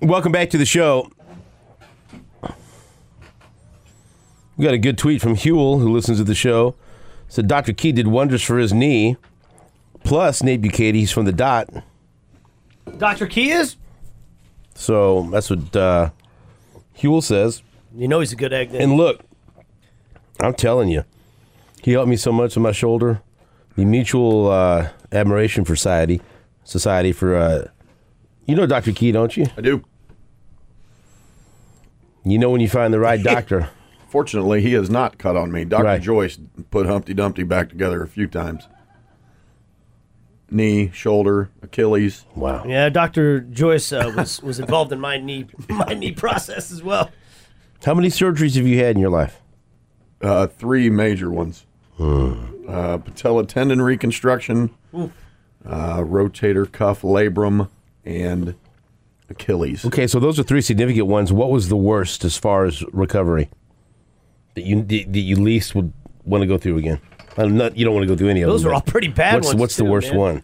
Welcome back to the show. We got a good tweet from Huel, who listens to the show. Said Dr. Key did wonders for his knee. Plus, Nate Bukaty, he's from the Dot. Dr. Key is? So that's what Huel says. You know he's a good egg then. And look, I'm telling you, he helped me so much with my shoulder. The Mutual Admiration for Society for, you know Dr. Key, don't you? I do. You know when you find the right doctor. Fortunately, he has not cut on me. Dr. Right. Joyce put Humpty Dumpty back together a few times. Knee, shoulder, Achilles. Wow. Yeah, Dr. Joyce was involved in my knee process as well. How many surgeries have you had in your life? 3 major ones. Patella tendon reconstruction, rotator cuff labrum, and Achilles. Okay, so those are 3 significant ones. What was the worst as far as recovery that you least would want to go through again? You don't want to go through any of them. Those are all pretty bad ones. What's the worst one?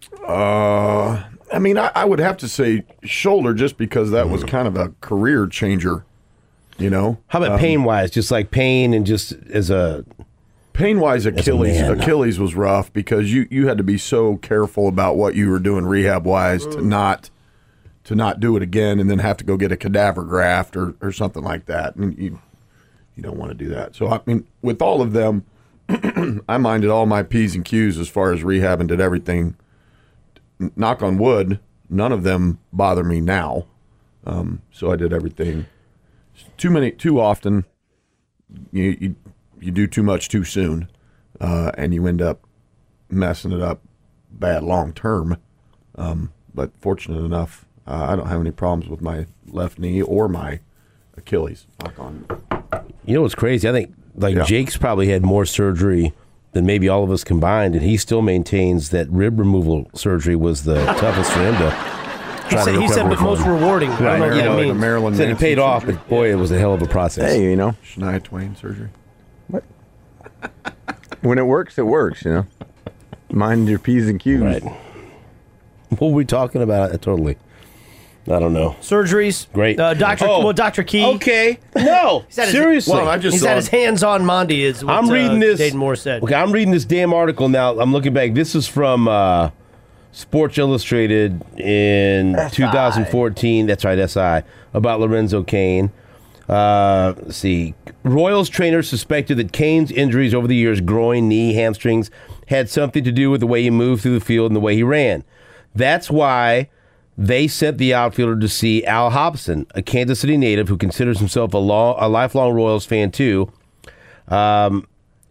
I mean, I would have to say shoulder just because that was kind of a career changer, you know? How about pain-wise? Just like pain and just as a... Pain-wise, Achilles. man. Achilles was rough because you had to be so careful about what you were doing rehab-wise to not do it again and then have to go get a cadaver graft or something like that. And you don't want to do that. So, I mean, with all of them, I minded all my P's and Q's as far as rehab and did everything. Knock on wood, none of them bother me now. So I did everything. Too often, you do too much too soon, and you end up messing it up bad long term. But fortunate enough, I don't have any problems with my left knee or my Achilles. Knock on. You know what's crazy? I think Jake's probably had more surgery than maybe all of us combined, and he still maintains that rib removal surgery was the toughest for him to try to recover He said, but from. most rewarding. I don't know what that like a means. Marilyn Said it Manson paid off, surgery. but boy, it was a hell of a process. Hey, you know, Shania Twain surgery. when it works, you know. Mind your P's and Q's. Right. What were we talking about? Totally. I don't know. Surgeries. Great. Dr. Key. Okay. No. He's had his- Seriously. Well, I just He's saw had his hands on Mondi, is what I'm reading this. Dayton Moore said. Okay, I'm reading this damn article now. I'm looking back. This is from Sports Illustrated in 2014. That's right, SI. About Lorenzo Cain. Let's see. Royals trainers suspected that Cain's injuries over the years, groin, knee, hamstrings, had something to do with the way he moved through the field and the way he ran. That's why they sent the outfielder to see Al Hobson, a Kansas City native who considers himself a lifelong Royals fan too. But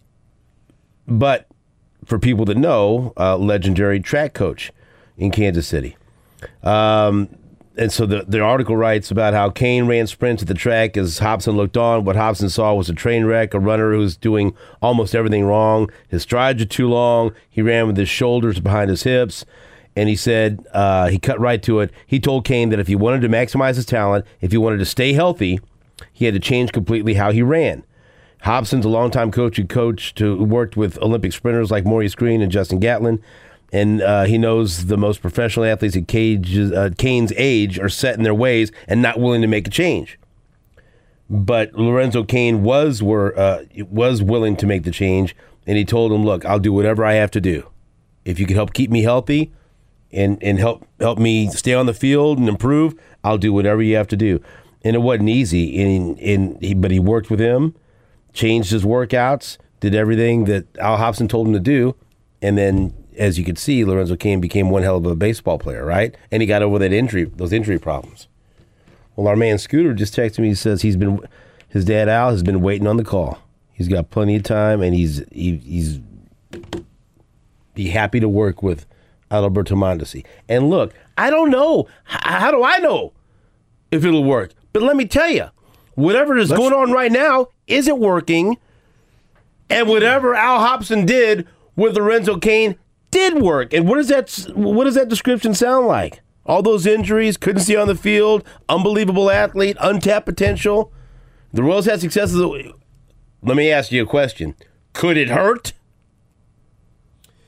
for people that know, legendary track coach in Kansas City. And so the article writes about how Cain ran sprints at the track as Hobson looked on. What Hobson saw was a train wreck, a runner who's doing almost everything wrong. His strides are too long. He ran with his shoulders behind his hips. And he said, he cut right to it. He told Cain that if he wanted to maximize his talent, if he wanted to stay healthy, he had to change completely how he ran. Hobson's a longtime coach who worked with Olympic sprinters like Maurice Green and Justin Gatlin. And he knows the most professional athletes at Cain's age are set in their ways and not willing to make a change. But Lorenzo Cain was willing to make the change, and he told him, look, I'll do whatever I have to do. If you can help keep me healthy and help me stay on the field and improve, I'll do whatever you have to do. And it wasn't easy, but he worked with him, changed his workouts, did everything that Al Hobson told him to do, and then, as you could see, Lorenzo Cain became one hell of a baseball player, right? And he got over those injury problems. Well, our man Scooter just texted me. He says his dad Al has been waiting on the call. He's got plenty of time, and he's be happy to work with Adalberto Mondesi. And look, I don't know. How do I know if it'll work? But let me tell you, whatever is going on right now isn't working, and whatever Al Hobson did with Lorenzo Cain did work. And what does that description sound like? All those injuries, couldn't see on the field, unbelievable athlete, untapped potential. The Royals had successes. Let me ask you a question. Could it hurt?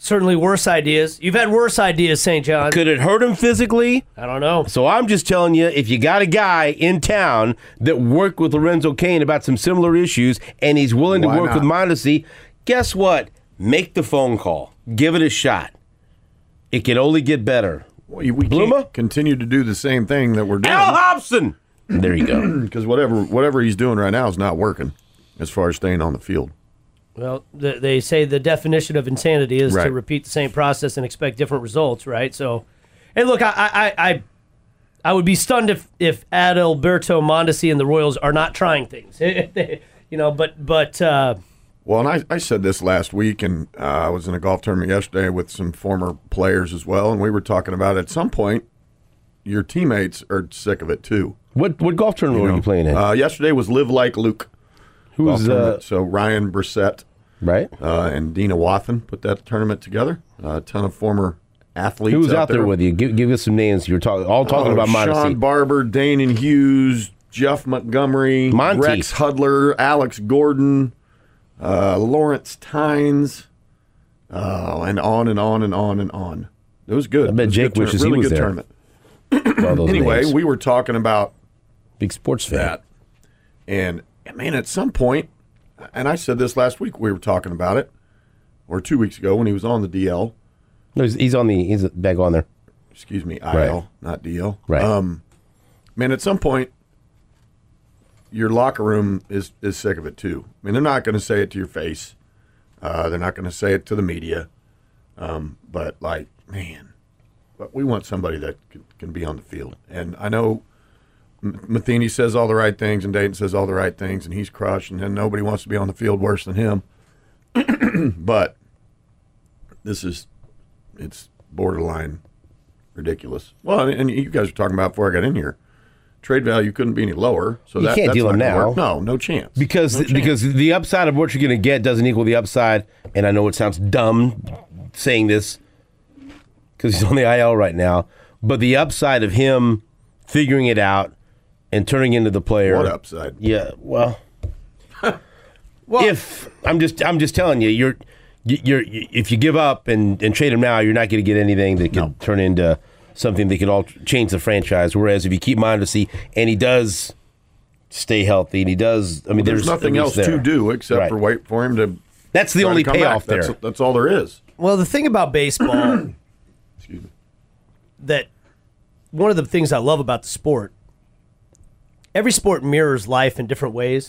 Certainly worse ideas. You've had worse ideas, St. John. Could it hurt him physically? I don't know. So I'm just telling you, if you got a guy in town that worked with Lorenzo Cain about some similar issues and he's willing to Why work not? with Mondesi, guess what? Make the phone call. Give it a shot. It can only get better. We Bluma? can't continue to do the same thing that we're doing. Al Hobson! There you go. Because whatever he's doing right now is not working as far as staying on the field. Well, they say the definition of insanity is to Right. repeat the same process and expect different results, right? So, and look, I would be stunned if Adalberto Mondesi and the Royals are not trying things, but Well, and I said this last week, and I was in a golf tournament yesterday with some former players as well, and we were talking about at some point your teammates are sick of it too. What golf tournament were you playing in? Yesterday was Live Like Luke. golf Who's tournament. So Ryan Brissett right? and Dina Wathen put that tournament together. A ton of former athletes. Who was out there with you? Give us some names. You're talking about Sean Mondesi. Barber, Danon Hughes, Jeff Montgomery, Monty. Rex Hudler, Alex Gordon, Lawrence Tynes, and on and on and on and on. It was good. I bet It was a Jake good wishes he really was good there. tournament. All those Anyway, names. we were talking about Big sports fan. that, and man, at some point, and I said this last week, we were talking about it, or 2 weeks ago when he was on the DL. No, he's back on there. Excuse me, IL, Right. not DL. Right. Man, at some point, your locker room is sick of it too. I mean, they're not going to say it to your face. They're not going to say it to the media. But like, man, but we want somebody that can be on the field. And I know Matheny says all the right things, and Dayton says all the right things, and he's crushed, and then nobody wants to be on the field worse than him. But it's borderline ridiculous. Well, and you guys were talking about before I got in here. Trade value couldn't be any lower. So You can't that's deal not him gonna now. work. No, no chance. Because the upside of what you're going to get doesn't equal the upside, and I know it sounds dumb saying this because he's on the IL right now, but the upside of him figuring it out and turning into the player. What upside? Yeah, well, if I'm just telling you, you're if you give up and trade him now, you're not going to get anything that can turn into something that could all change the franchise. Whereas if you keep Mondesi and he does stay healthy and he does, I mean, There's nothing at else least to there. do except Right. for wait for him to. That's the try to only come payoff back. there. That's all there is. well, the thing about baseball Excuse me. that one of the things I love about the sport, every sport mirrors life in different ways.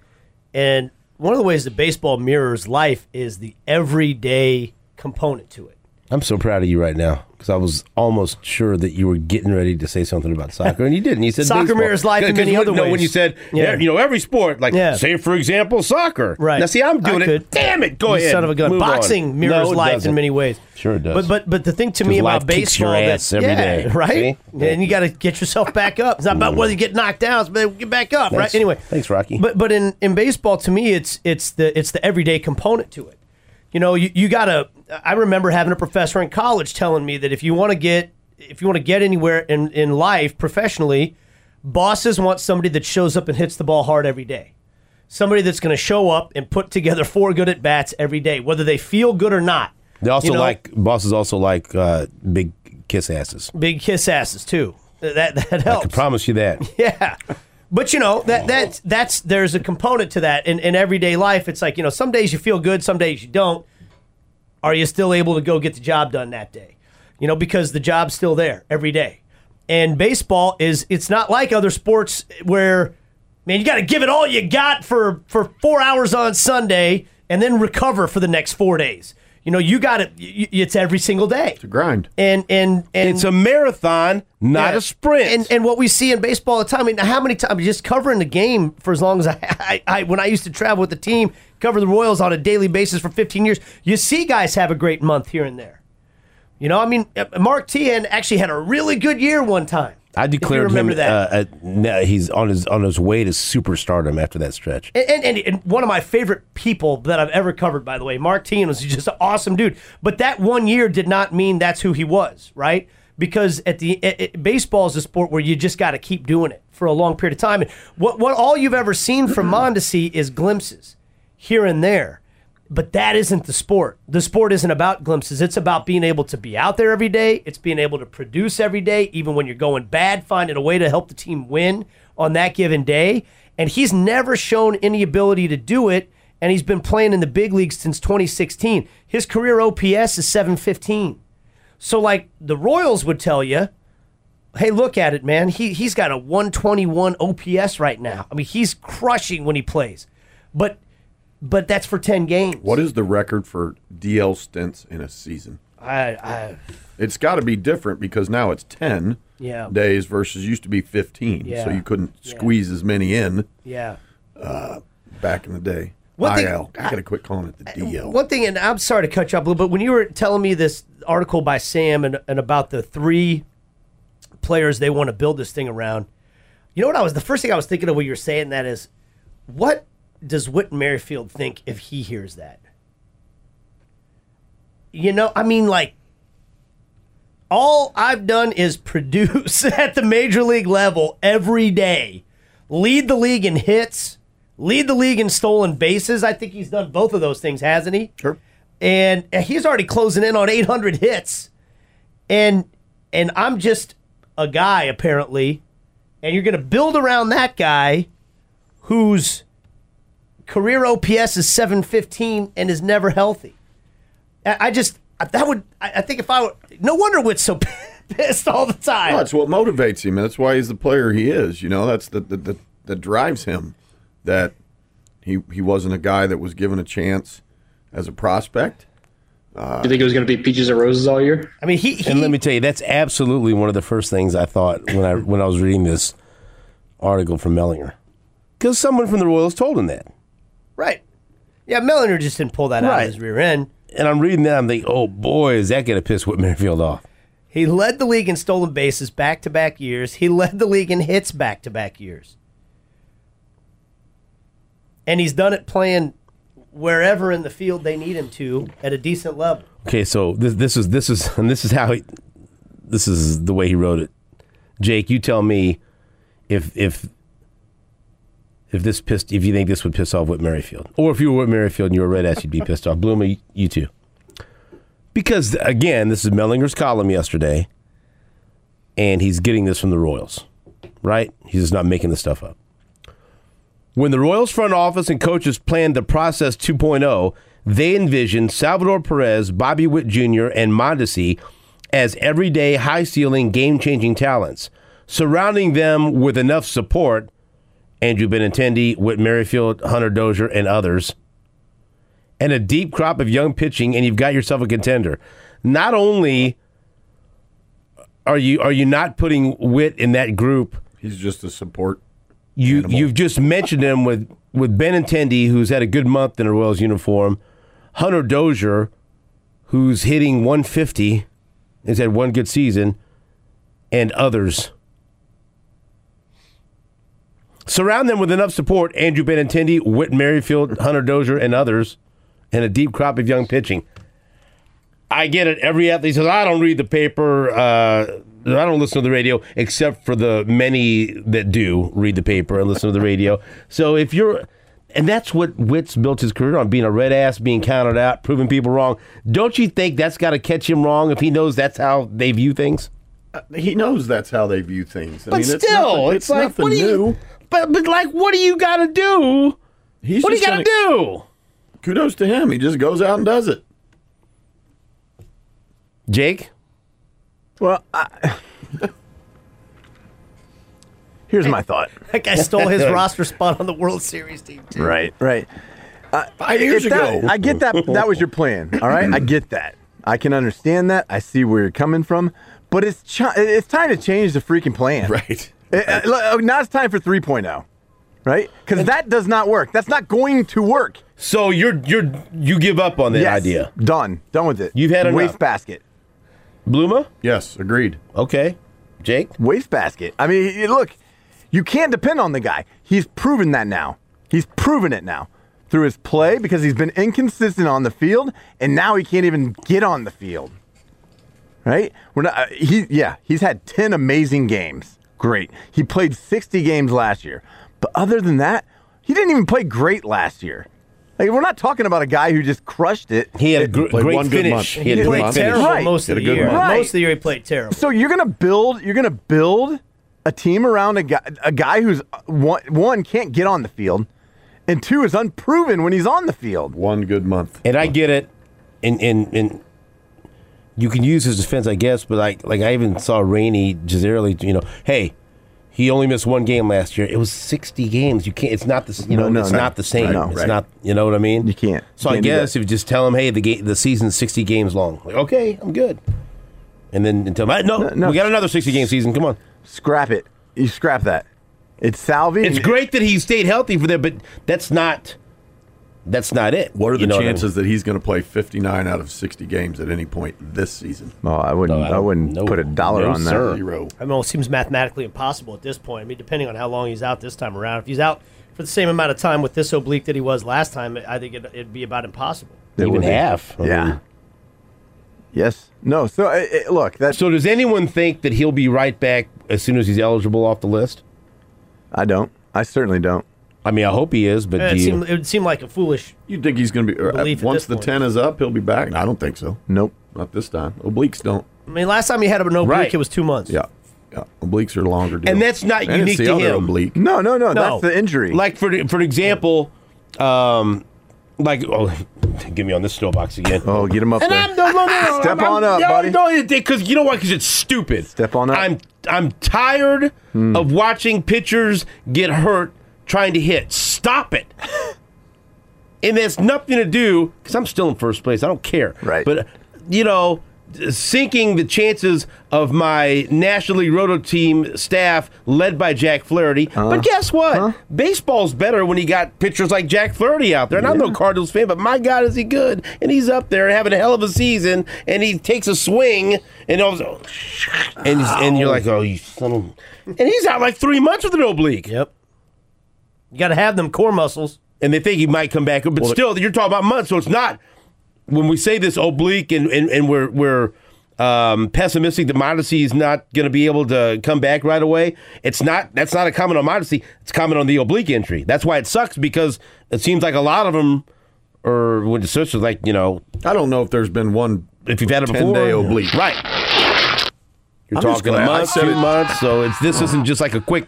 And one of the ways that baseball mirrors life is the everyday component to it. I'm so proud of you right now because I was almost sure that you were getting ready to say something about soccer, and you didn't. You said Soccer baseball. mirrors life in 'Cause many other when ways. you said, Yeah. every sport, like, Yeah. say, for example, soccer. Right. Now, see, I'm doing I it. could. Damn it. Go You ahead. son of a gun. Move on. Boxing mirrors No, it life doesn't. in many ways. Sure it does. But the thing to me 'Cause about life kicks your baseball, ass every day. right? See? And you got to get yourself back up. It's not about whether you get knocked down, it's about get back up, right? Thanks. Anyway, Thanks, Rocky. But in baseball, to me, it's the everyday component to it. You know, you got to. I remember having a professor in college telling me that if you want to get anywhere in life professionally, bosses want somebody that shows up and hits the ball hard every day. Somebody that's going to show up and put together 4 good at bats every day, whether they feel good or not. They also You know, bosses also like big kiss asses. big kiss asses too. That I helps. can promise you that. Yeah. But you know, that's there's a component to that in everyday life. It's like, you know, some days you feel good, some days you don't. Are you still able to go get the job done that day? You know, because the job's still there every day. And baseball it's not like other sports where, man, you got to give it all you got for 4 hours on Sunday and then recover for the next 4 days. You know, you got it. It's every single day. It's a grind. And It's a marathon, not yeah. a sprint. And what we see in baseball all the time. I mean, how many times just covering the game for as long as I when I used to travel with the team, cover the Royals on a daily basis for 15 years, you see guys have a great month here and there. You know, I mean, Mark Teahen actually had a really good year one time. I declared if you remember him. that. He's on his way to superstardom after that stretch. And one of my favorite people that I've ever covered, by the way, Mark Teahen was just an awesome dude. But that 1 year did not mean that's who he was, right? Because baseball is a sport where you just got to keep doing it for a long period of time. And what all you've ever seen from Mondesi is glimpses here and there. But that isn't the sport. The sport isn't about glimpses. It's about being able to be out there every day. It's being able to produce every day, even when you're going bad, finding a way to help the team win on that given day. And he's never shown any ability to do it, and he's been playing in the big leagues since 2016. His career OPS is 715. So, like, the Royals would tell you, hey, look at it, man. He's got a 121 OPS right now. I mean, he's crushing when he plays. But that's for 10 games. What is the record for DL stints in a season? It's got to be different because now it's 10 days versus used to be 15. Yeah. So you couldn't squeeze as many in back in the day. IL. I got to quit calling it the DL. One thing, and I'm sorry to cut you up a little, but when you were telling me this article by Sam and about the 3 players they want to build this thing around, you know what the first thing I was thinking of when you were saying that is, what does Whit Merrifield think if he hears that? You know, I mean, like, all I've done is produce at the major league level every day, lead the league in hits, lead the league in stolen bases. I think he's done both of those things, hasn't he? Sure. And he's already closing in on 800 hits. And I'm just a guy, apparently, and you're going to build around that guy whose career OPS is 715 and is never healthy. I think if I were, no wonder Whit's so pissed all the time. Well, that's what motivates him. That's why he's the player he is. You know, that's that drives him. That he wasn't a guy that was given a chance as a prospect. Do you think it was going to be peaches and roses all year? I mean, and let me tell you, that's absolutely one of the first things I thought when I was reading this article from Mellinger, because someone from the Royals told him that. Right. Yeah, Mellinger just didn't pull that out of his rear end. And I'm reading that, I'm thinking, oh boy, is that going to piss Whit Merrifield off? He led the league in stolen bases back-to-back years. He led the league in hits back-to-back years. And he's done it playing wherever in the field they need him to at a decent level. Okay, so this is the way he wrote it. Jake, you tell me if you think this would piss off Whit Merrifield, or if you were Whit Merrifield and you were a Red Ass, you'd be pissed off. Bloomer, you too. Because again, this is Mellinger's column yesterday, and he's getting this from the Royals, right? He's just not making this stuff up. When the Royals front office and coaches planned the process 2.0, they envisioned Salvador Perez, Bobby Witt Jr., and Mondesi as everyday, high-ceiling, game-changing talents, surrounding them with enough support, Andrew Benintendi, Whit Merrifield, Hunter Dozier, and others, and a deep crop of young pitching, and you've got yourself a contender. Not only are you not putting Whit in that group, he's just a support. You've just mentioned him with Benintendi, who's had a good month in a Royals uniform, Hunter Dozier, who's hitting 150, has had one good season, and others. Surround them with enough support, Andrew Benintendi, Whit Merrifield, Hunter Dozier, and others, and a deep crop of young pitching. I get it. Every athlete says, I don't read the paper, I don't listen to the radio, except for the many that do read the paper and listen to the radio. So if you're, and that's what Whit's built his career on, being a red ass, being counted out, proving people wrong. Don't you think that's got to catch him wrong if he knows that's how they view things? He knows that's how they view things. But still, it's like, nothing new. But like, what do you got to do? What do you got to do? Kudos to him. He just goes out and does it. Jake? Well, here's my thought. That guy stole his roster spot on the World Series team, too. Right. 5 years ago. I get that. That was your plan. All right? I get that. I can understand that. I see where you're coming from. But it's time to change the freaking plan. Right. Now it's time for 3.0. Right? Because that does not work. That's not going to work. So you give up on that idea? Done with it. You've had enough. Wastebasket. Bluma? Yes, agreed. Okay. Jake? Wastebasket. I mean, look, you can't depend on the guy. He's proven that now. He's proven it now through his play because he's been inconsistent on the field, and now he can't even get on the field. Right? He's had 10 amazing games. Great. He played 60 games last year. But other than that, he didn't even play great last year. Like, we're not talking about a guy who just crushed it. He had a played great one good finish. month. He had He a great played finish. terrible Right. most of the Had a good year. run. Right. Most of the year he played terrible. So you're gonna build a team around a guy who's one can't get on the field, and two is unproven when he's on the field. One good month. And I get it, and you can use his defense, I guess. But like I even saw Rainey Gisarelli. Hey, he only missed one game last year. It was 60 games. You can't. It's not the. It's not the same. Right, it's right. not. You know what I mean? You can't. So You I can't do guess that. if you just tell him, hey, the season's 60 games long. Like, okay, I'm good. And then until No. we got another 60 game season. Come on. Scrap it. You scrap that. It's Salvi. It's great that he stayed healthy for them, but that's not it. What are the You know what I mean? chances that he's going to play 59 out of 60 games at any point this season? Oh, I wouldn't. No, I wouldn't no, put a dollar no, on that. sir. 0. I mean, it seems mathematically impossible at this point. I mean, depending on how long he's out this time around. If he's out for the same amount of time with this oblique that he was last time, I think it'd be about impossible. It Even would be. half. I Yeah. mean, Yes. No. So look, that's. So does anyone think that he'll be right back as soon as he's eligible off the list? I don't. I certainly don't. I mean, I hope he is, but It would seem like a foolish. You think he's going to Belief be at once this the point. 10 is up, he'll be back? No, I don't think so. Nope. Not this time. Obliques don't. I mean, last time he had an oblique, Right. it was 2 months. Yeah. Obliques are longer. Deal. And that's not And unique it's the to other him. oblique. No. That's the injury. like for example, get me on this snowbox again. oh, get him up And there. I'm no. Step on up, buddy. No, because you know what? Because it's stupid. Step on up. I'm tired of watching pitchers get hurt trying to hit. Stop it. And there's nothing to do because I'm still in first place. I don't care. Right. But sinking the chances of my National League Roto team staff led by Jack Flaherty. But guess what? Baseball's better when you got pitchers like Jack Flaherty out there. And I'm no Cardinals fan, but my God, is he good? And he's up there having a hell of a season, and he takes a swing, and and you're like, oh, you son of... And he's out like 3 months with an oblique. Yep. You got to have them core muscles. And they think he might come back. But still, you're talking about months, so it's not... When we say this oblique and we're pessimistic that Modesty is not going to be able to come back right away, that's not a comment on Modesty. It's a comment on the oblique injury. That's why it sucks, because it seems like a lot of them are when the search is like, I don't know if there's been one if you've had it before. 10-day oblique. Right. You're I'm just talking a glad- I month, said 2 it- months, so this isn't just like a quick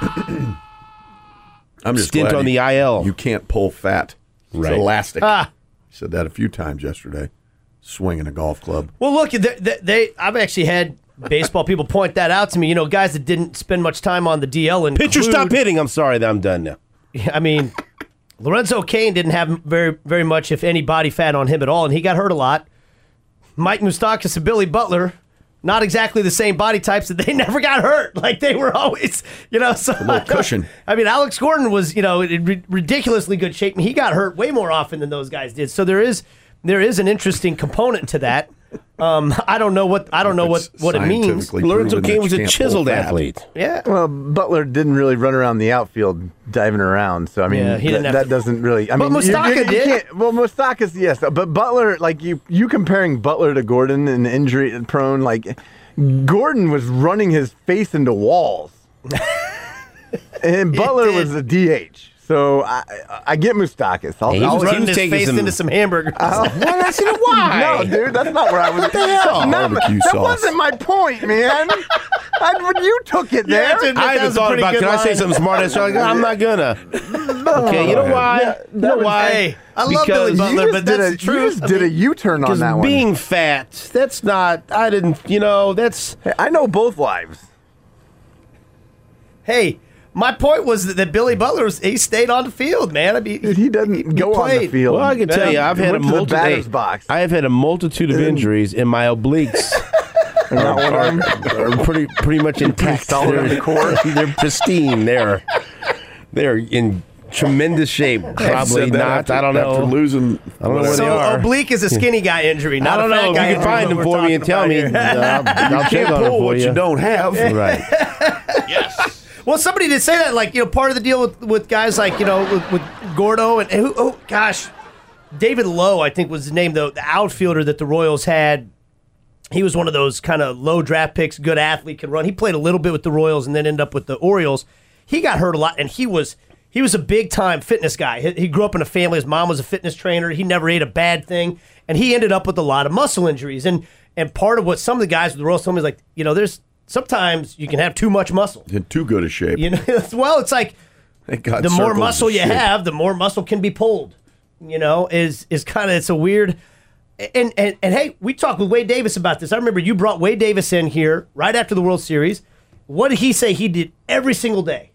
I'm just stint glad on the IL. You can't pull fat. Right. It's elastic. Ah. Said that a few times yesterday. Swinging a golf club. Well, look, I've actually had baseball people point that out to me. Guys that didn't spend much time on the DL. And Pitcher, stop hitting. I'm sorry that I'm done now. I mean, Lorenzo Cain didn't have very, very much, if any, body fat on him at all, and he got hurt a lot. Mike Moustakas and Billy Butler, not exactly the same body types, that they never got hurt. Like, they were always, so A little cushion. I mean, Alex Gordon was, in ridiculously good shape, and he got hurt way more often than those guys did. So there is an interesting component to that. I don't know what it means. Scientifically Lorenzo proven that Cain was you a can't chiseled pull fat. athlete. Yeah. Well, Butler didn't really run around the outfield diving around, so I mean, Yeah, he didn't have that to- doesn't really. I But mean, Moustakas did. can't- Well, Moustakas, yes, but Butler, like you comparing Butler to Gordon and injury prone, like Gordon was running his face into walls, and Butler was a DH. So I get Moustakas. He was Running his taking face some- into some hamburgers. That's why. No, dude, that's not where I was. Barbecue That sauce. wasn't my point, man. You took it there. that's it. I That haven't was a thought pretty about. good Can I say line. something smart? And like, I'm not gonna. Okay, you know why? You know why? Hey, I love Billy Because- Butler, but that's the You truth. just did a U-turn on Because that one. being fat, that's not. I didn't. That's. Hey, I know both lives. Hey, my point was that Billy Butler, he stayed on the field, man. I mean, Dude, he doesn't go on the played. field. Well, I can tell you, I've He had a went to the multitude. batter's box. I have had a multitude of injuries, and my obliques are pretty much intact. solid on the core. They're pristine. They're in tremendous shape. Probably Said that not. after- I don't After know. losing. I don't know where so they are. oblique is a skinny guy injury, I not don't a fat know. If guy you can injury, find what them we're for me and talking tell about me, here. I'll check Can't on it pull for what you don't have. Right. Well, somebody did say that, like, part of the deal with guys like, with Gordo and gosh, David Lowe, I think was his name, the outfielder that the Royals had. He was one of those kind of low draft picks, good athlete, could run. He played a little bit with the Royals and then ended up with the Orioles. He got hurt a lot, and he was he was a big-time fitness guy. He grew up in a family. His mom was a fitness trainer. He never ate a bad thing, and he ended up with a lot of muscle injuries. And part of what some of the guys with the Royals told me is like, there's sometimes you can have too much muscle. In too good a shape. Well, it's like Thank God the more circles muscle the you shape. have, the more muscle can be pulled. Is kind of, it's a weird. And hey, we talked with Wade Davis about this. I remember you brought Wade Davis in here right after the World Series. What did he say he did every single day?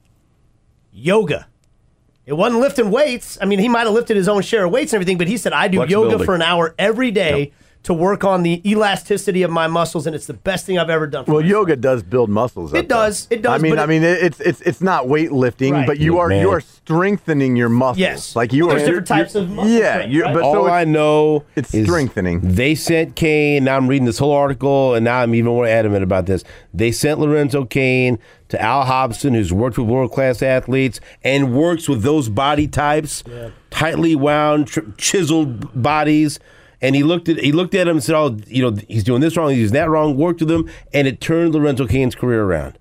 Yoga. It wasn't lifting weights. I mean, he might have lifted his own share of weights and everything, but he said, I do yoga Flexibility. for an hour every day to work on the elasticity of my muscles, and it's the best thing I've ever done for Well, myself. yoga does build muscles. It does. It does. I mean, but it's not weightlifting, Right. but you are strengthening your muscles. Yes. Like you There's are. different types of muscle Yeah, strength, right? but All so I know it's is strengthening. They sent Kane. Now I'm reading this whole article, and now I'm even more adamant about this. They sent Lorenzo Kane to Al Hobson, who's worked with world-class athletes and works with those body types, tightly wound, chiseled bodies. And he looked at him and said, "Oh, he's doing this wrong, he's doing that wrong." Worked with him, and it turned Lorenzo Kane's career around.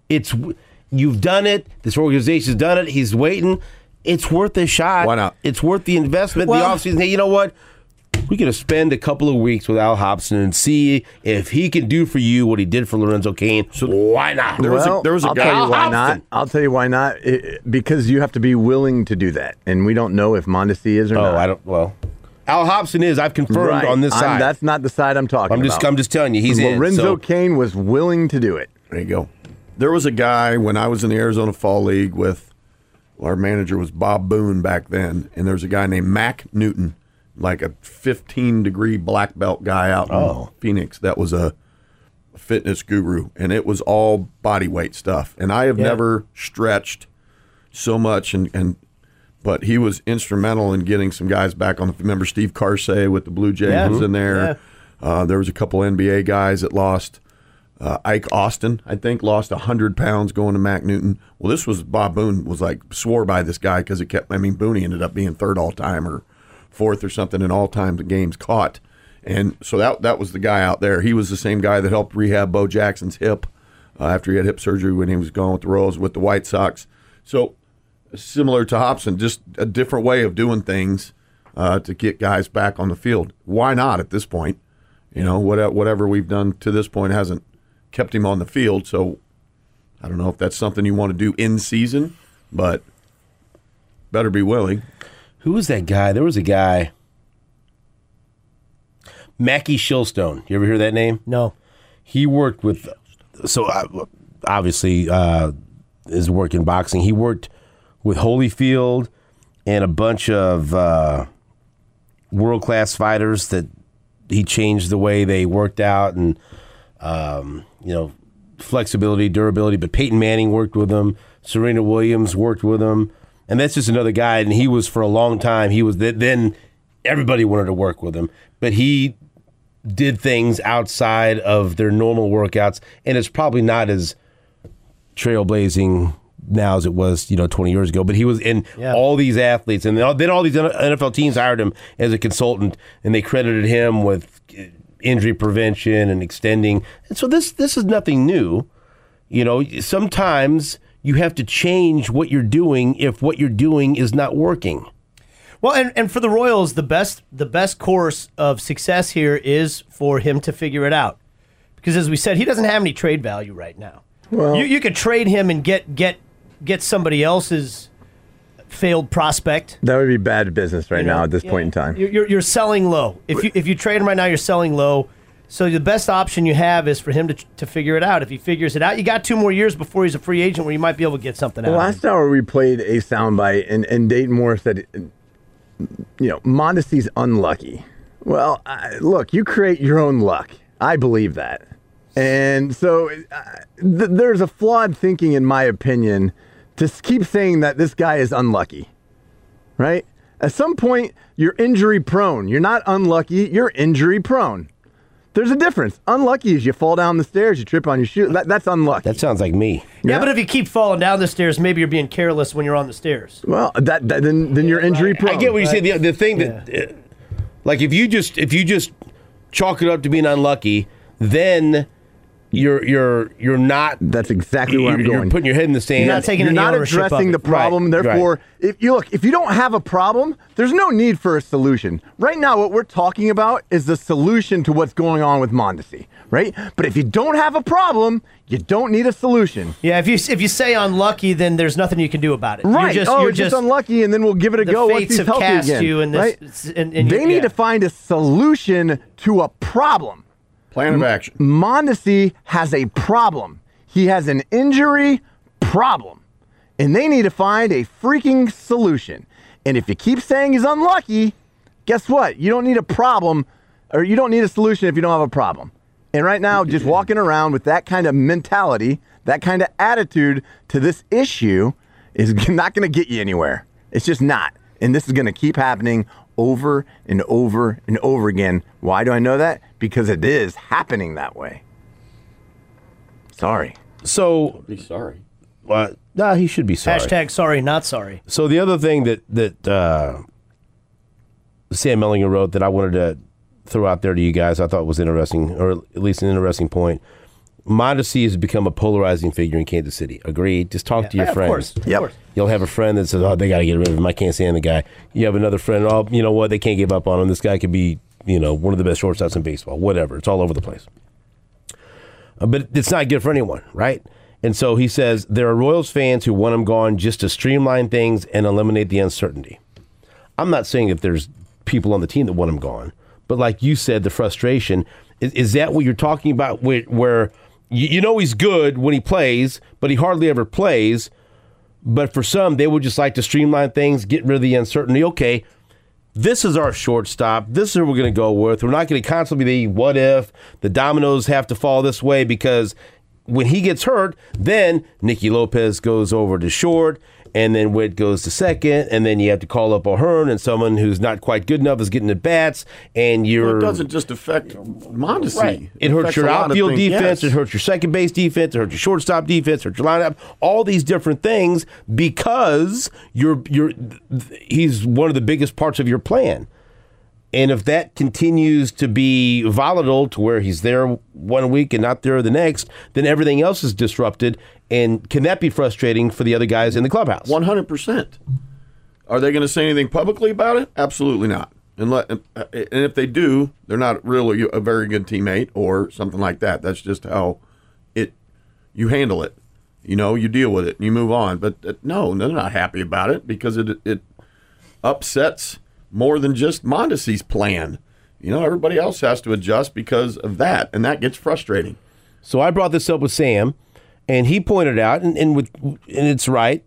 You've done it. This organization's done it. He's waiting. It's worth a shot. Why not? It's worth the investment. Well- The offseason. Hey, you know what? We're going to spend a couple of weeks with Al Hobson and see if he can do for you what he did for Lorenzo Kane. So why not? There was a I'll guy. tell you why Hobson. not. I'll tell you why not. Because you have to be willing to do that, and we don't know if Mondesi is or not. I don't. Well, Al Hobson is. I've confirmed Right. on this side. That's not the side I'm talking about. I'm just telling you, he's Lorenzo in. So, Kane was willing to do it. There you go. There was a guy when I was in the Arizona Fall League with our manager was Bob Boone back then, and there was a guy named Mac Newton, like a 15-degree black belt guy out in Phoenix that was a fitness guru, and it was all body weight stuff. And I have never stretched so much, but he was instrumental in getting some guys back on the. Remember Steve Carsey with the Blue Jays was in there. There was a couple NBA guys that lost. Ike Austin, I think, lost 100 pounds going to Mac Newton. Well, this was Bob Boone was like swore by this guy because it kept. I mean, Booney ended up being third all time or fourth or something in all time the games caught, and so that was the guy out there. He was the same guy that helped rehab Bo Jackson's hip after he had hip surgery when he was gone with the Royals with the White Sox. So similar to Hobson, just a different way of doing things to get guys back on the field. Why not at this point? Whatever we've done to this point hasn't kept him on the field. So I don't know if that's something you want to do in season, but better be willing. who was that guy? There was a guy, Mackie Shilstone. You ever hear that name? No. He worked with, obviously his work in boxing. He worked with Holyfield and a bunch of world-class fighters that he changed the way they worked out and, flexibility, durability. But Peyton Manning worked with him. Serena Williams worked with him. And that's just another guy. And he was, for a long time, then everybody wanted to work with him. But he did things outside of their normal workouts, and it's probably not as trailblazing now as it was, 20 years ago. But he was in all these athletes, and then all these NFL teams hired him as a consultant, and they credited him with injury prevention and extending. And so this is nothing new. Sometimes you have to change what you're doing if what you're doing is not working. Well, and for the Royals, the best course of success here is for him to figure it out, because as we said, he doesn't have any trade value right now. Well, you could trade him and get somebody else's failed prospect. That would be bad business right now at this point in time. You're selling low. If you trade him right now, you're selling low. So the best option you have is for him to figure it out. If he figures it out, you got 2 more years before he's a free agent where you might be able to get something out of him. Last hour we played a soundbite, and Dayton Moore said, Mondesi's unlucky. Well, look, you create your own luck. I believe that. And so there's a flawed thinking, in my opinion, to keep saying that this guy is unlucky, right? At some point, you're injury prone. You're not unlucky, you're injury prone. There's a difference. Unlucky is you fall down the stairs, you trip on your shoe. That's unlucky. That sounds like me. Yeah, but if you keep falling down the stairs, maybe you're being careless when you're on the stairs. Well, then you're injury prone. I get what you say. The thing that, like, if you just chalk it up to being unlucky, then you're not. That's exactly where I'm You're going. putting your head in the sand. You're not taking You're any not ownership of addressing it. the problem. Right, Therefore, if you don't have a problem, there's no need for a solution. Right now, what we're talking about is the solution to what's going on with Mondesi, right? But if you don't have a problem, you don't need a solution. Yeah, if you say unlucky, then there's nothing you can do about it. Right. You're just unlucky, and then we'll give it a the go once fates he's have healthy cast again. you in this. Right? And They need to find a solution to a problem. Plan of action. Mondesi has a problem. He has an injury problem. And they need to find a freaking solution. And if you keep saying he's unlucky, guess what? You don't need a problem, or you don't need a solution if you don't have a problem. And right now, just walking around with that kind of mentality, that kind of attitude to this issue is not going to get you anywhere. It's just not. And this is going to keep happening over and over and over again. Why do I know that? Because it is happening that way. Sorry. So, Be sorry. nah, he should be sorry. Hashtag sorry, not sorry. So the other thing that Sam Mellinger wrote that I wanted to throw out there to you guys, I thought was interesting, or at least an interesting point. Mondesi has become a polarizing figure in Kansas City. Agreed. Just talk to your Of friends. course. Of Yep. course. You'll have a friend that says, "Oh, they got to get rid of him. I can't stand the guy." You have another friend. "Oh, you know what? They can't give up on him. This guy could be, one of the best shortstops in baseball." Whatever. It's all over the place. But it's not good for anyone, right? And so he says there are Royals fans who want him gone just to streamline things and eliminate the uncertainty. I'm not saying that there's people on the team that want him gone, but like you said, the frustration is that what you're talking about? Where he's good when he plays, but he hardly ever plays. But for some, they would just like to streamline things, get rid of the uncertainty. Okay, this is our shortstop. This is who we're going to go with. We're not going to constantly be what if the dominoes have to fall this way, because when he gets hurt, then Nicky Lopez goes over to short, and then Witt goes to second, and then you have to call up O'Hearn, and someone who's not quite good enough is getting at bats, and It doesn't just affect Mondesi. right. It hurts affects your a lot of outfield things. defense. Yes. It hurts your second base defense. It hurts your shortstop defense. It hurts your lineup. All these different things because he's one of the biggest parts of your plan. And if that continues to be volatile to where he's there 1 week and not there the next, then everything else is disrupted. And can that be frustrating for the other guys in the clubhouse? 100%. Are they going to say anything publicly about it? Absolutely not. And if they do, they're not really a very good teammate or something like that. That's just how you handle it. You deal with it and you move on. But no, they're not happy about it because it upsets more than just Mondesi's plan. Everybody else has to adjust because of that, and that gets frustrating. So I brought this up with Sam, and he pointed out, and it's right.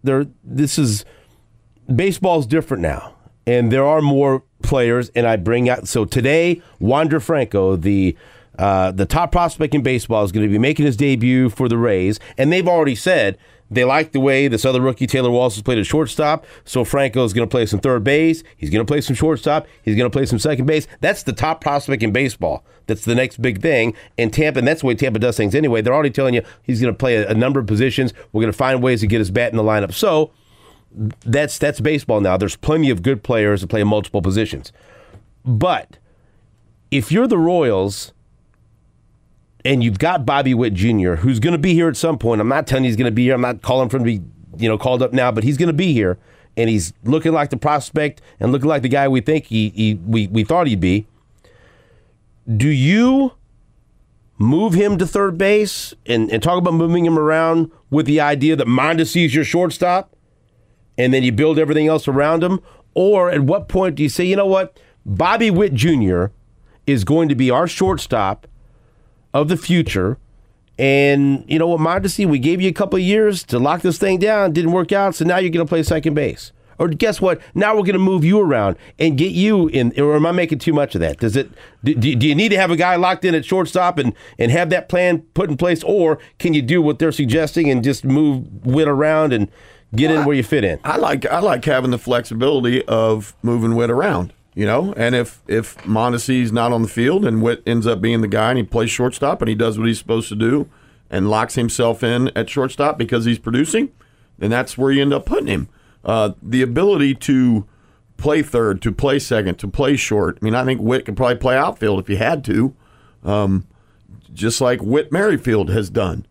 Baseball's different now, and there are more players. And I bring out today, Wander Franco, the top prospect in baseball, is going to be making his debut for the Rays, and they've already said they like the way this other rookie, Taylor Walsh, has played at shortstop, so Franco is going to play some third base. He's going to play some shortstop. He's going to play some second base. That's the top prospect in baseball. That's the next big thing. And that's the way Tampa does things anyway. They're already telling you he's going to play a number of positions. We're going to find ways to get his bat in the lineup. So that's baseball now. There's plenty of good players that play multiple positions. But if you're the Royals and you've got Bobby Witt Jr., who's going to be here at some point. I'm not telling you he's going to be here. I'm not calling for him to be, called up now, but he's going to be here, and he's looking like the prospect and looking like the guy we think we thought he'd be. Do you move him to third base and talk about moving him around with the idea that Mondesi's your shortstop, and then you build everything else around him? Or at what point do you say, you know what, Bobby Witt Jr. is going to be our shortstop of the future, and you know what, Mondesi, we gave you a couple of years to lock this thing down. Didn't work out, so now you're going to play second base. Or guess what? Now we're going to move you around and get you in. Or am I making too much of that? Do you need to have a guy locked in at shortstop and have that plan put in place, or can you do what they're suggesting and just move Witt around and get in where you fit in? I like having the flexibility of moving Witt around. And if Mondesi's not on the field and Witt ends up being the guy and he plays shortstop and he does what he's supposed to do and locks himself in at shortstop because he's producing, then that's where you end up putting him. The ability to play third, to play second, to play short. I mean, I think Witt could probably play outfield if he had to. just like Whit Merrifield has done.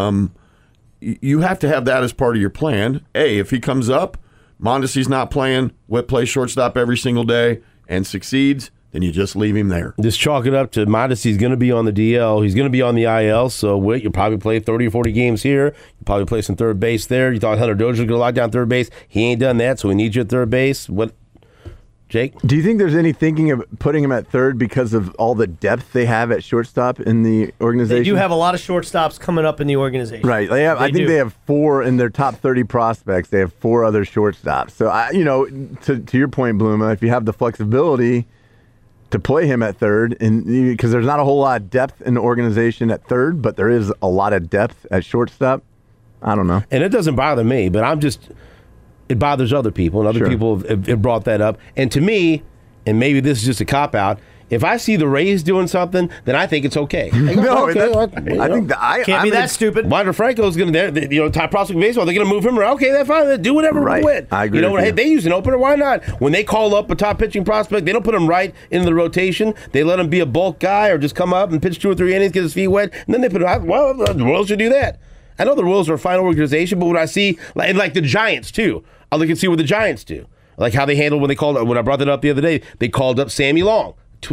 You have to have that as part of your plan. If he comes up, Mondesi's not playing, Whit plays shortstop every single day and succeeds, then you just leave him there. Just chalk it up to Mondesi's going to be on the DL. He's going to be on the IL, so Whit, you'll probably play 30 or 40 games here. You'll probably play some third base there. You thought Hunter Dozier was going to lock down third base. He ain't done that, so we need you at third base. What, Jake? Do you think there's any thinking of putting him at third because of all the depth they have at shortstop in the organization? They do have a lot of shortstops coming up in the organization. Right. I think they have 4 in their top 30 prospects. They have 4 other shortstops. So, to your point, Bluma, if you have the flexibility to play him at third, and because there's not a whole lot of depth in the organization at third, but there is a lot of depth at shortstop. I don't know. And it doesn't bother me, but it bothers other people, and other people have brought that up. And to me, and maybe this is just a cop-out, if I see the Rays doing something, then I think it's okay. I think Can't be that stupid. Wander Franco's going to, top prospect in baseball, they're going to move him around. Okay, that's fine. Do whatever Right. with. I agree with Hey, you. they use an opener. Why not? When they call up a top pitching prospect, they don't put him right into the rotation. They let him be a bulk guy or just come up and pitch 2 or 3 innings, get his feet wet, and then they put him out. Well, the Royals should do that. I know the Royals are a fine organization, but when I see, like the Giants, too, I look and see what the Giants do. Like how they handled when I brought that up the other day, they called up Sammy Long,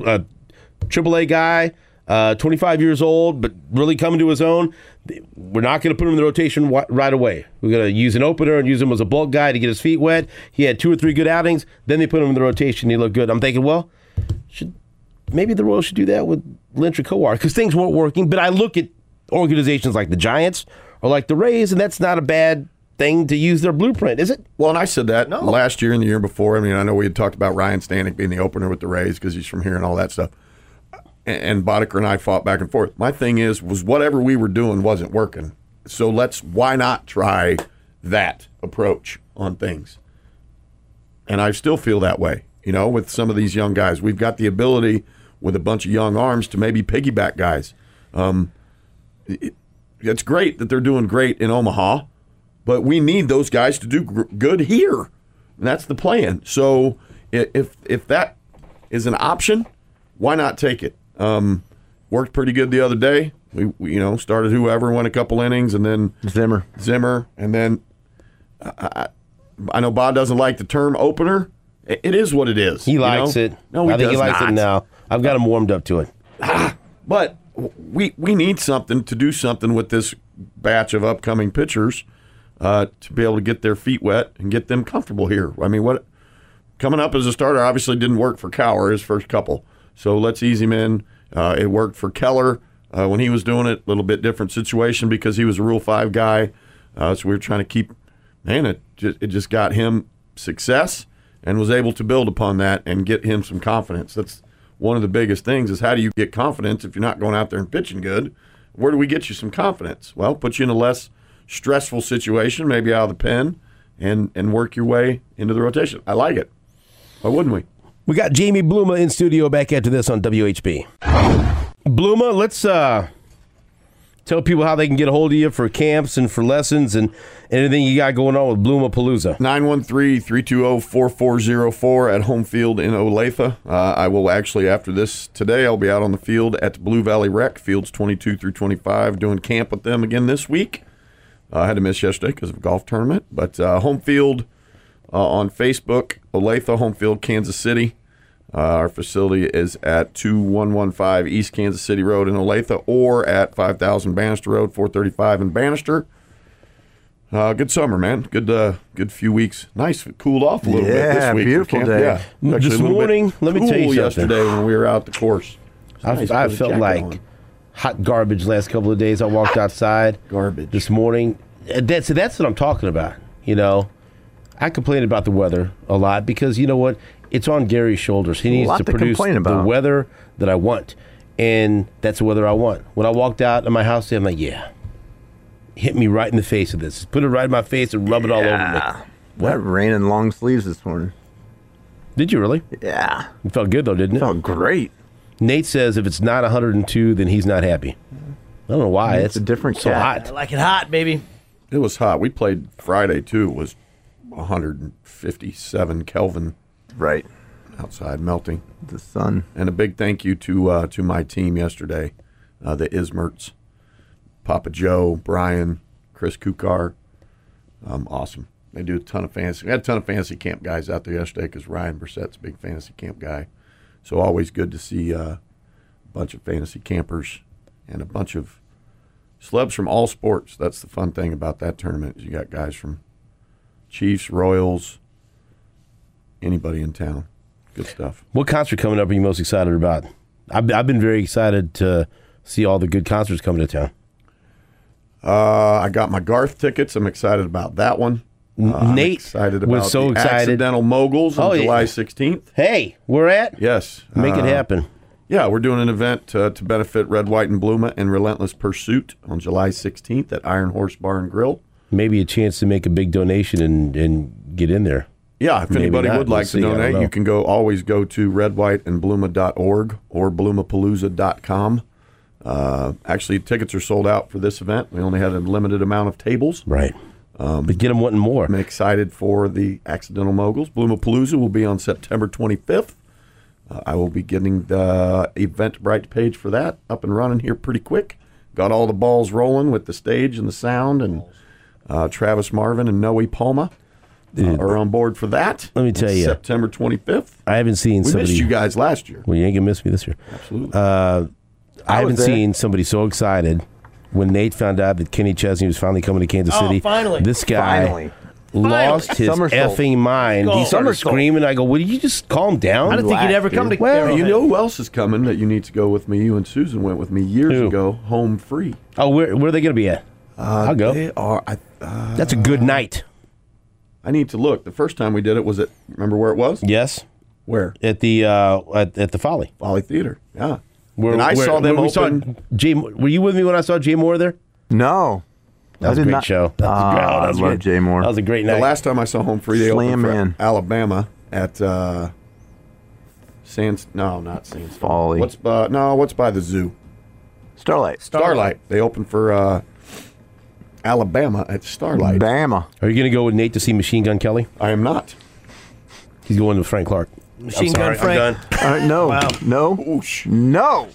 AAA guy, 25 years old, but really coming to his own. We're not going to put him in the rotation right away. We're going to use an opener and use him as a bulk guy to get his feet wet. He had 2 or 3 good outings. Then they put him in the rotation. He looked good. I'm thinking, well, maybe the Royals should do that with Lynch and Kowar because things weren't working. But I look at organizations like the Giants or like the Rays, and that's not a bad thing to use their blueprint, is it? Well, and I said that last year and the year before. I mean, I know we had talked about Ryan Stanek being the opener with the Rays because he's from here and all that stuff. And Boddicker and I fought back and forth. My thing was whatever we were doing wasn't working. So why not try that approach on things? And I still feel that way, with some of these young guys. We've got the ability with a bunch of young arms to maybe piggyback guys. It's great that they're doing great in Omaha, but we need those guys to do good here. And that's the plan. So if that is an option, why not take it? Worked pretty good the other day. We started whoever, went a couple innings, and then Zimmer, and then I know Bob doesn't like the term opener. It is what it is. He likes it. No, I think he likes it now. I've got him warmed up to it. But we need something to do something with this batch of upcoming pitchers to be able to get their feet wet and get them comfortable here. I mean, what coming up as a starter obviously didn't work for Kowar his first couple. So let's ease him in. It worked for Keller when he was doing it. A little bit different situation because he was a Rule 5 guy. So we were trying to keep, it just got him success and was able to build upon that and get him some confidence. That's one of the biggest things is how do you get confidence if you're not going out there and pitching good? Where do we get you some confidence? Well, put you in a less stressful situation, maybe out of the pen, and work your way into the rotation. I like it. Why wouldn't we? We got Jamie Bluma in studio back after this on WHB. Bluma, let's tell people how they can get a hold of you for camps and for lessons and anything you got going on with Bluma Palooza. 913-320-4404 at home field in Olathe. I will actually, after this today, I'll be out on the field at Blue Valley Rec, fields 22 through 25, doing camp with them again this week. I had to miss yesterday because of a golf tournament. But home field on Facebook, Olathe, home field, Kansas City. Our facility is at 2115 East Kansas City Road in Olathe or at 5000 Bannister Road, 435 in Bannister. Good summer, man. Good few weeks. Nice, cooled off a little bit this week. Beautiful day. Yeah, This morning, let me tell you something. Yesterday when we were out the course. I felt like hot garbage last couple of days. I walked outside. Garbage. This morning. That's what I'm talking about. I complain about the weather a lot because you know what? It's on Gary's shoulders. He needs to produce the weather that I want. And that's the weather I want. When I walked out of my house, I'm like, hit me right in the face with this. Put it right in my face and rub it all over me. What? Raining long sleeves this morning. Did you really? Yeah. It felt good, though, didn't it? Felt great. Nate says if it's not 102, then he's not happy. I don't know why. It's a different so cat. hot. I like it hot, baby. It was hot. We played Friday, too. It was 157 Kelvin. Right. Outside, melting. The sun. And a big thank you to my team yesterday. the Ismerts, Papa Joe, Brian, Chris Kukar. Awesome. They do a ton of fantasy. We had a ton of fantasy camp guys out there yesterday because Ryan Brissett's a big fantasy camp guy. So always good to see a bunch of fantasy campers and a bunch of celebs from all sports. That's the fun thing about that tournament is you got guys from Chiefs, Royals, anybody in town. Good stuff. What concert coming up are you most excited about? I've been very excited to see all the good concerts coming to town. I got my Garth tickets. I'm excited about that one. Nate excited about was so the excited. Accidental Moguls on July 16th. Hey, we're at? Yes. Make it happen. Yeah, we're doing an event to benefit Red, White, and Bluma and Relentless Pursuit on July 16th at Iron Horse Bar and Grill. Maybe a chance to make a big donation and get in there. Yeah, if Maybe anybody not. would like We'll see. to I don't donate, know. you can always go to redwhiteandbluma.org or blumapalooza.com. Actually, tickets are sold out for this event. We only had a limited amount of tables. Right. But get them wanting more. I'm excited for the Accidental Moguls. Blumapalooza will be on September 25th. I will be getting the Eventbrite page for that up and running here pretty quick. Got all the balls rolling with the stage and the sound, and Travis Marvin and Noe Palma are on board for that. Let me tell you. September 25th. I haven't seen We somebody. missed you guys last year. Well, you ain't going to miss me this year. Absolutely. I haven't was there. seen somebody so excited when Nate found out that Kenny Chesney was finally coming to Kansas Oh, City. finally. This guy Finally. lost his Somersault. effing mind. Go. He started Somersault. screaming. I go, "Will you just calm down?" I didn't think he'd ever come to Well, Arrowhead. You know who else is coming that you need to go with me? You and Susan went with me years Who? ago. Home Free. Oh, where are they going to be at? I'll go. They are. That's a good night. I need to look. The first time we did it was at. Remember where it was? Yes, Where? at the at the Folly. Folly Theater. Yeah. Where, and I saw them we open. Jay, were you with me when I saw Jay Moore there? No. That was a I did great not- show. That was great. I was love great. Jay Moore. That was a great The night. last time I saw Home Free, they Slam opened for Man. Alabama at Sands. No, not Sands. Folly. What's by the zoo? Starlight. Starlight. They opened for Alabama at Starlight. Bama. Are you going to go with Nate to see Machine Gun Kelly? I am not. He's going with Frank Clark. Machine I'm Gun sorry, Frank. I'm done. All right, no. Wow. No. Oosh. No.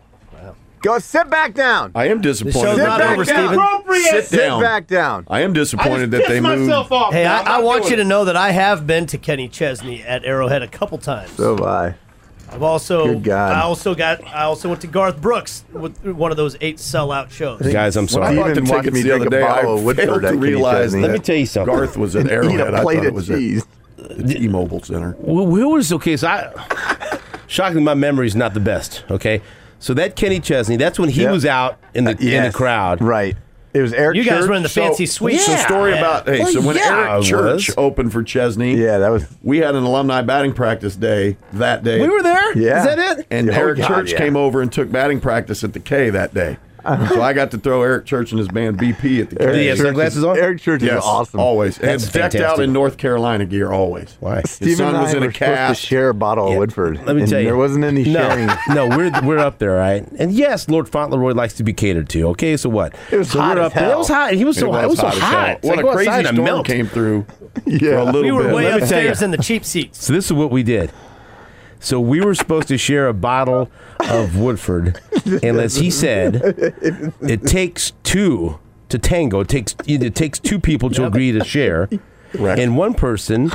Go sit back down. I am disappointed. show's that not they- over, Steven. Sit Sit down. back down. I am disappointed that they moved. off. Hey, I want you to know that I have been to Kenny Chesney at Arrowhead a couple times. So have I. I've also, Good God. I also went to Garth Brooks with one of those 8 sellout shows. Guys, I'm When I sorry. bought the Steven watched tickets me the take other a day, bottle of I Woodford failed at to Kenny realize Chesney. that Let me tell you something. Garth was at Eat Arrowhead. a I plate thought it of was cheese. at the T-Mobile Center. Who was okay? So shockingly, my memory's not the best. Okay, so that Kenny Chesney, that's when he Yep. was out in the Yes. crowd. Right. It was Eric You guys Church. were in the fancy suite. So story about so when I Eric Church was. opened for Chesney, Yeah, that was. we had an alumni batting practice day that day. We were there. Yeah. Is that it? And Oh, Eric God, Church yeah. came over and took batting practice at the K that day. So I got to throw Eric Church and his band BP at the K. Did he have Church sunglasses is- on? Eric Church Yes, is awesome. always. And That's decked out fantastic. in North Carolina gear always. Why? Steven son and was I in a were supposed cast. to share a bottle Yeah. of Woodford. Let me and tell you, there wasn't any sharing. No, we're up there, right? And yes, Lord Fauntleroy likes to be catered to. Okay, so what? It was so hot we're as up there. hell. It was hot. He was so hot. It was so as hell. hot. It's What like a go crazy outside and storm melt. came through for a Yeah. little We were bit. way Let me tell upstairs you. in the cheap seats. So this is what we did. So we were supposed to share a bottle of Woodford, and as he said, it takes 2 to tango. It takes 2 people to agree to share, Correct. and one person.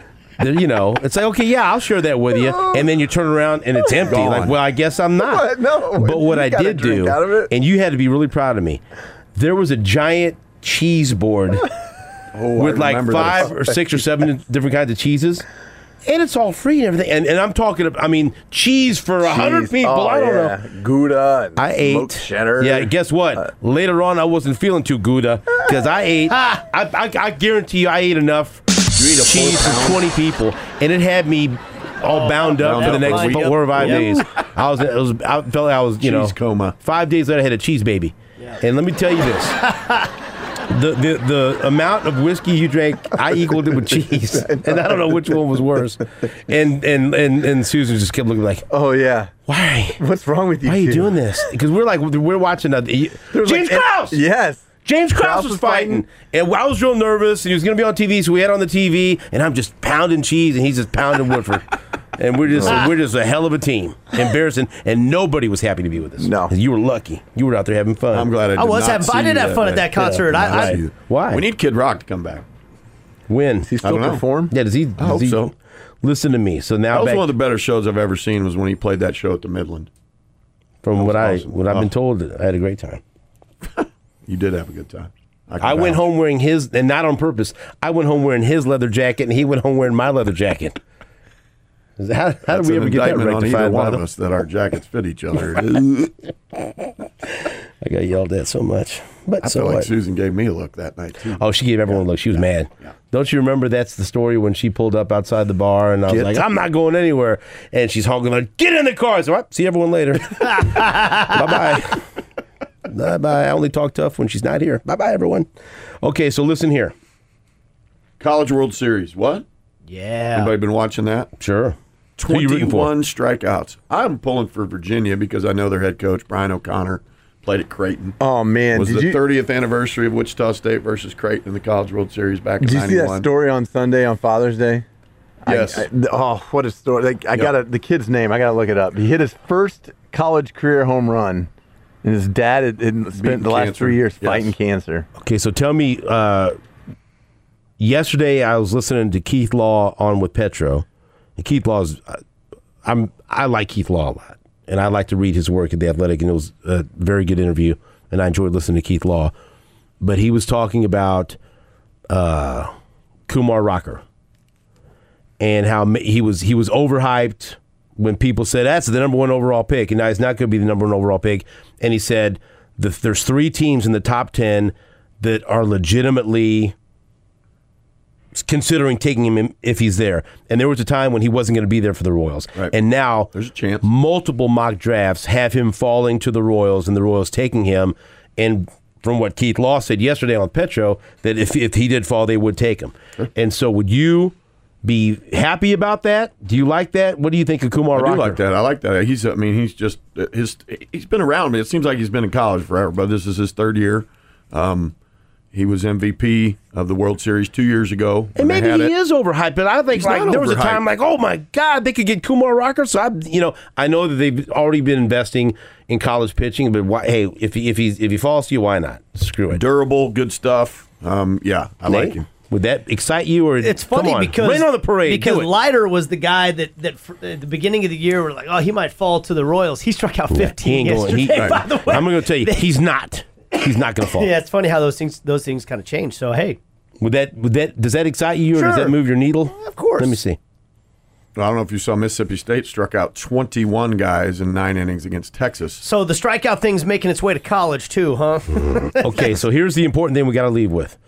It's like, okay, yeah, I'll share that with you, and then you turn around and it's empty. Gone. Like, well, I guess I'm not. What? No. But what You I gotta did drink do, out of it. and you had to be really proud of me, there was a giant cheese board Oh, with I like remember 5 that. or 6 or 7 different kinds of cheeses. And it's all free and everything. And I'm talking, cheese for 100 Cheese. people. Oh, I don't yeah. know. Gouda. And I smoked ate. cheddar. Yeah, guess what? Later on, I wasn't feeling too Gouda because I ate. I guarantee you, I ate enough cheese for 20 people, and it had me all bound up bound for the up next for a week. 4 or 5 Yep. days. I felt like I was, Cheese coma. 5 days later, I had a cheese baby. And let me tell you this. The amount of whiskey you drank, I equaled it with cheese, and I don't know which one was worse. And Susan just kept looking like, Oh, yeah. why? What's wrong with you? Why are you two? doing this? Because we're watching James like- Krause. Yes. James Krause Krause was was fighting, and I was real nervous, and he was going to be on TV, so we had on the TV, and I'm just pounding cheese, and he's just pounding Woodford. And we're just a hell of a team. Embarrassing, and nobody was happy to be with us. No. You were lucky. You were out there having fun. I'm glad I did have fun at that concert. Why? We need Kid Rock to come back. When? Does he I still don't know. perform? Yeah, does he? I hope so. Listen to me. So now That was back one of the better shows I've ever seen. Was when he played that show at the Midland. from what awesome. I've been told, I had a great time. You did have a good time. I went home wearing his, and not on purpose. I went home wearing his leather jacket, and he went home wearing my leather jacket. How did we ever get that on either rectified? one of us that our jackets fit each other. I got yelled at so much, but I so feel like what? Susan gave me a look that night too. Oh, she gave everyone a look. She was mad. Yeah. Don't you remember that's the story when she pulled up outside the bar and I was like, I'm not going anywhere. And she's honking like, get in the car. So, see everyone later. Bye-bye. Bye-bye. I only talk tough when she's not here. Bye-bye, everyone. Okay, so listen here. College World Series. What? Yeah. Anybody been watching that? Sure. Who you rooting for? 21 strikeouts. I'm pulling for Virginia because I know their head coach, Brian O'Connor, played at Creighton. Oh, man. Was the 30th anniversary of Wichita State versus Creighton in the College World Series back in 91. Did you see that story on Sunday on Father's Day? Yes. What a story. The kid's name, I got to look it up. He hit his first college career home run, and his dad had spent the last 3 years fighting cancer. Okay, so tell me, yesterday I was listening to Keith Law on with Petro. And Keith Law's, I like Keith Law a lot, and I like to read his work at The Athletic, and it was a very good interview, and I enjoyed listening to Keith Law. But he was talking about Kumar Rocker and how he was overhyped when people said that's the number one overall pick, and now he's not going to be the number one overall pick. And he said there's 3 teams in the top 10 that are legitimately considering taking him if he's there. And there was a time when he wasn't going to be there for the Royals. Right. And now there's a chance. Multiple mock drafts have him falling to the Royals and the Royals taking him. And from what Keith Law said yesterday on Petro, that if he did fall, they would take him. Sure. And so would you happy about that? Do you like that? What do you think of Kumar Rocker? I do like that. I like that. He's been around me. It seems like he's been in college forever, but this is his 3rd year. He was MVP of the World Series 2 years ago. And maybe he is overhyped, but I think there was a time like, oh my God, they could get Kumar Rocker. So I know that they've already been investing in college pitching, but why, hey, if he falls to you, why not? Screw it. Durable, good stuff. I like him. Would that excite you, or it's funny because rain on the parade? Because Leiter was the guy that at the beginning of the year were like, oh, he might fall to the Royals. He struck out 15 yesterday. By the way, I'm going to tell you, he's not. He's not going to fall. Yeah, it's funny how those things kind of change. So hey, does that excite you, or does that move your needle? Of course. Let me see. I don't know if you saw Mississippi State struck out 21 guys in 9 innings against Texas. So the strikeout thing's making its way to college too, huh? Okay, so here's the important thing we got to leave with.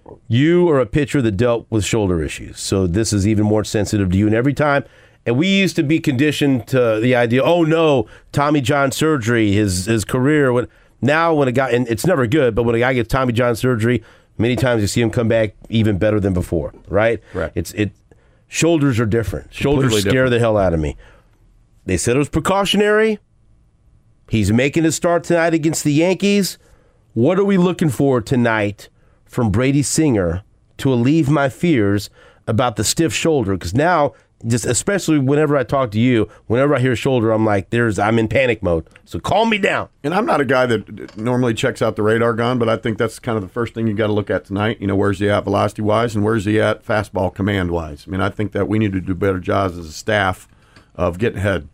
You are a pitcher that dealt with shoulder issues, so this is even more sensitive to you. And every time, and we used to be conditioned to the idea, oh no, Tommy John surgery, his career. Now when a guy, and it's never good, but when a guy gets Tommy John surgery, many times you see him come back even better than before, right? Correct. Shoulders are different. Shoulders Completely scare different. the hell out of me. They said it was precautionary. He's making his start tonight against the Yankees. What are we looking for tonight from Brady Singer to alleviate my fears about the stiff shoulder? Because now, just especially whenever I talk to you, whenever I hear shoulder, I'm like, I'm in panic mode. So calm me down. And I'm not a guy that normally checks out the radar gun, but I think that's kind of the first thing you got to look at tonight. Where's he at velocity-wise, and where's he at fastball command-wise? I mean, I think that we need to do better jobs as a staff of getting ahead.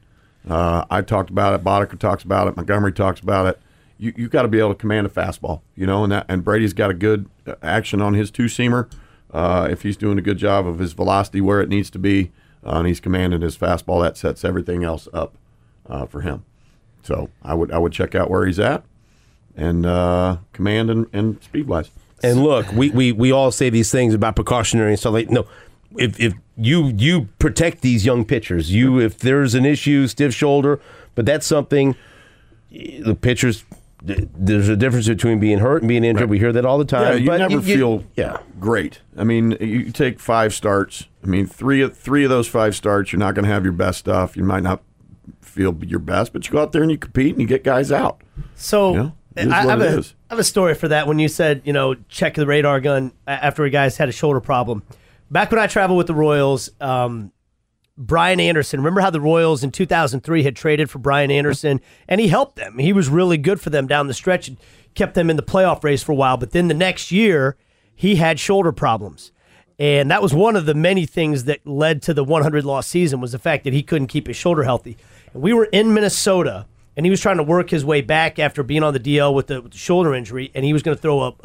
I talked about it. Boddicker talks about it. Montgomery talks about it. You got to be able to command a fastball, and Brady's got a good action on his two-seamer. If he's doing a good job of his velocity where it needs to be, and he's commanding his fastball, that sets everything else up for him. So I would check out where he's at and command and speed wise. And look, we all say these things about precautionary and stuff like no. If you protect these young pitchers, if there's an issue, stiff shoulder, but that's something the pitchers. There's a difference between being hurt and being injured. Right. We hear that all the time. Yeah, you but never feel great. I mean, you take 5 starts. I mean, three of those 5 starts, you're not going to have your best stuff. You might not feel your best, but you go out there and you compete and you get guys out. So I have a story for that. When you said, check the radar gun after a guy's had a shoulder problem. Back when I traveled with the Royals, Brian Anderson. Remember how the Royals in 2003 had traded for Brian Anderson, and he helped them. He was really good for them down the stretch and kept them in the playoff race for a while. But then the next year, he had shoulder problems. And that was one of the many things that led to the 100-loss season was the fact that he couldn't keep his shoulder healthy. And we were in Minnesota, and he was trying to work his way back after being on the DL with the shoulder injury, and he was going to throw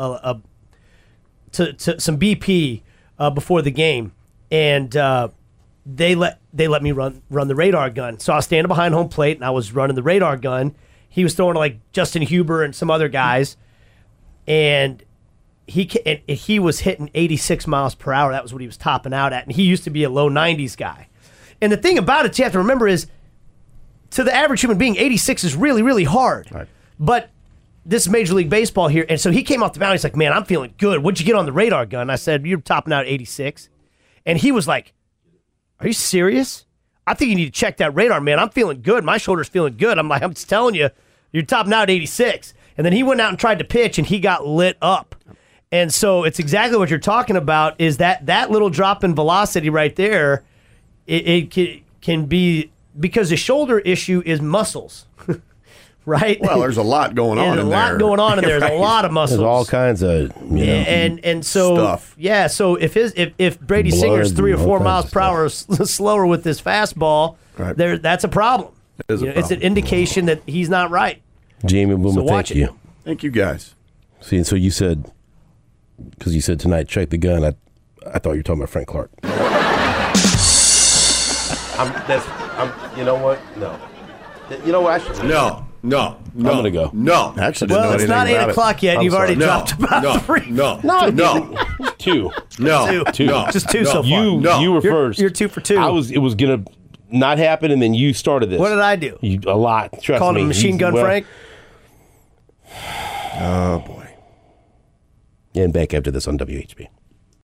some BP before the game. And they let me run the radar gun. So I was standing behind home plate, and I was running the radar gun. He was throwing to like Justin Huber and some other guys, and he was hitting 86 miles per hour. That was what he was topping out at, and he used to be a low 90s guy. And the thing about it you have to remember is, to the average human being, 86 is really, really hard. Right. But this is Major League Baseball here, and so he came off the mound. He's like, man, I'm feeling good. What'd you get on the radar gun? I said, you're topping out 86. And he was like, are you serious? I think you need to check that radar, man. I'm feeling good. My shoulder's feeling good. I'm like, I'm just telling you, you're topping out 86. And then he went out and tried to pitch, and he got lit up. And so it's exactly what you're talking about, is that little drop in velocity right there, it can be, because the shoulder issue is muscles, right? Well, there's a lot going on in there. There's a lot going on in there. There's Right. a lot of muscles. There's all kinds of and so stuff. Yeah, so if Brady Blood Singer's 3 or and 4 all miles kinds per of hour slower with this fastball, Right. that's a problem. It is a It's an problem. indication that he's not right. Jamie Boomer, So watch thank it. you. Thank you, guys. See, and so you said, because you said tonight, check the gun. I thought you were talking about Frank Clark. You know what? No. You know what? No. I'm gonna go. No. I actually didn't know Well, it's anything not 8 about o'clock yet. And I'm you've already sorry. dropped about 3. No. No. 2. No. Two. No. Just 2 No. so far. You were first. You're 2 for 2. It was gonna not happen, and then you started this. What did I do? A lot. Trust Calling me. him Machine Gun Frank? Oh, boy. And back after this on WHB.